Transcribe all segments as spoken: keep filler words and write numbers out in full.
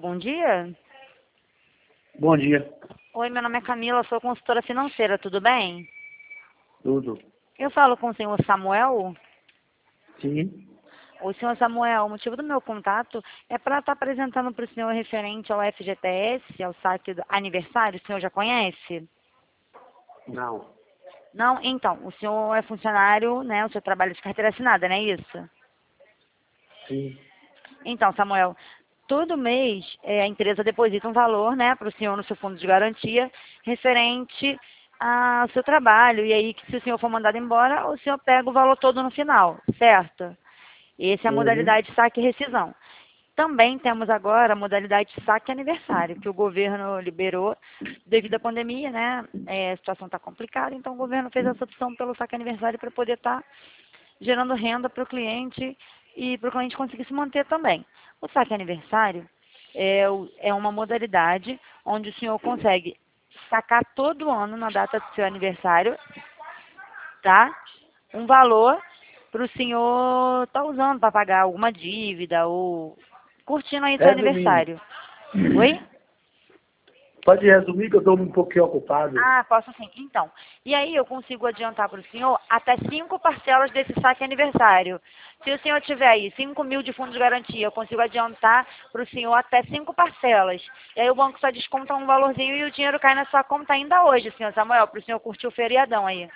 bom dia. Bom dia. Oi, meu nome é Camila, sou consultora financeira, tudo bem? Tudo. Eu falo com o senhor Samuel. Sim. O senhor Samuel, o motivo do meu contato é para estar apresentando para o senhor referente ao F G T S, ao saque do aniversário, o senhor já conhece? Não. Não? Então, o senhor é funcionário, né? O senhor trabalha de carteira assinada, não é isso? Sim. Então, Samuel, todo mês é, a empresa deposita um valor, né, para o senhor no seu fundo de garantia referente ao seu trabalho. E aí, que se o senhor for mandado embora, o senhor pega o valor todo no final, certo? Essa é a Uhum. modalidade de saque e rescisão. Também temos agora a modalidade de saque aniversário, que o governo liberou devido à pandemia, né? É, a situação está complicada, então o governo fez essa opção pelo saque aniversário para poder estar gerando renda para o cliente e para o cliente conseguir se manter também. O saque aniversário é, o- é uma modalidade onde o senhor consegue sacar todo ano na data do seu aniversário, tá? Um valor para o senhor estar usando para pagar alguma dívida ou curtindo aí seu Resumindo. aniversário. Oi? Pode resumir que eu estou um pouquinho ocupado. Ah, posso sim. Então, e aí eu consigo adiantar para o senhor até cinco parcelas desse saque aniversário. Se o senhor tiver aí cinco mil de fundo de garantia, eu consigo adiantar para o senhor até cinco parcelas. E aí o banco só desconta um valorzinho e o dinheiro cai na sua conta ainda hoje, senhor Samuel, para o senhor curtir o feriadão aí.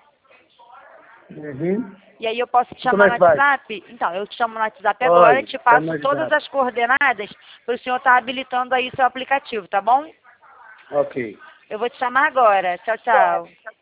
Uhum. E aí eu posso te E como chamar é no que faz? WhatsApp? Então, eu te chamo no WhatsApp agora, Olha, te tá passo no todas WhatsApp. as coordenadas para o senhor estar habilitando aí seu aplicativo, tá bom? Ok. Eu vou te chamar agora. Tchau, tchau.